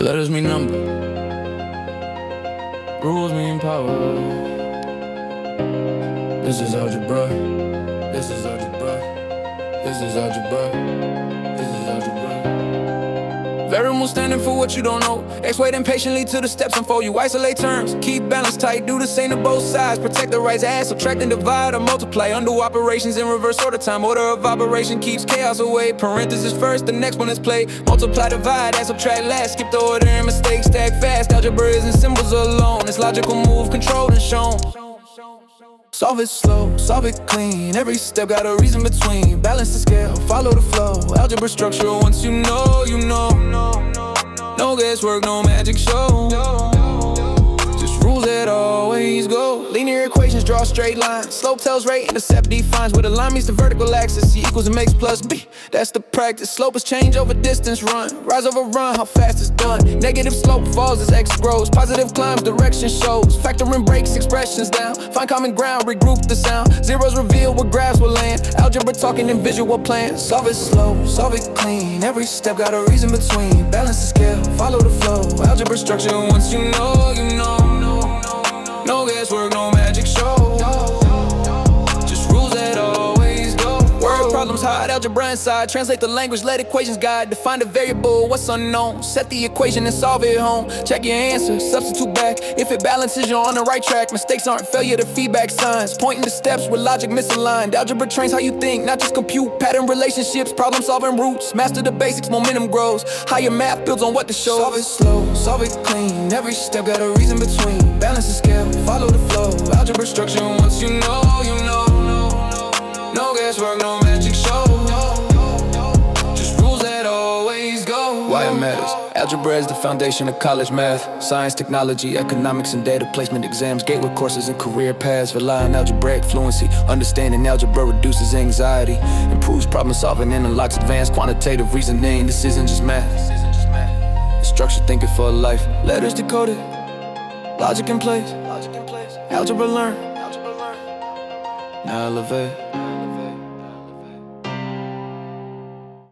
Letters mean number, rules mean power. This is algebra. This is algebra. This is algebra. This is algebra. Variable standing for what you don't know. X waiting patiently till the steps unfold. You isolate terms, keep balance tight. Do the same to both sides. Protect the right add, subtract and divide or multiply. Undo operations in reverse order. Time order of operation keeps chaos away. Parenthesis first, the next one is played. Multiply, divide, add, subtract last. Skip the order and mistakes stack fast. Algebra isn't symbols alone. It's logical move, controlled and shown. Solve it slow, solve it clean. Every step got a reason between. Balance the scale, follow the flow. Algebra structure, once you know, you know. No guesswork, no magic show. Just rules that always go. Linear equations draw straight lines. Slope tells rate, intercept defines. Where the line meets the vertical axis, C equals MX plus B. That's the practice. Slope is change over distance run. Rise over run, how fast it's done. Negative slope falls as X grows. Positive climbs, direction shows. Factor in breaks, expressions down. Find common ground, regroup the sound. Zeros reveal where graphs will land. Algebra talking in visual plans. Solve it slow, solve it clean. Every step got a reason between. Balance the scale, follow the flow. Algebra structure, once you know, you know. No guesswork, no magic show. Just rules that always go. Word problems hide, algebra inside. Translate the language, let equations guide. Define the variable, what's unknown. Set the equation and solve it home. Check your answer, substitute back. If it balances, you're on the right track. Mistakes aren't failure, they're feedback signs. Pointing to steps with logic misaligned. Algebra trains how you think, not just compute. Pattern relationships, problem solving roots. Master the basics, momentum grows. Higher math builds on what to show. Solve it slow, solve it clean. Every step got a reason between. Balance the scale, follow the flow. Algebra structure, once you know, you know. No guesswork, no magic show. Just rules that always go. Why it matters. Algebra is the foundation of college math. Science, technology, economics, and data placement exams. Gateway courses and career paths. Rely on algebraic fluency. Understanding algebra reduces anxiety. Improves problem solving and unlocks advanced quantitative reasoning. This isn't just math. It's structured thinking for life. Letters decoded. Logic in place. Algebra learn. Now elevate.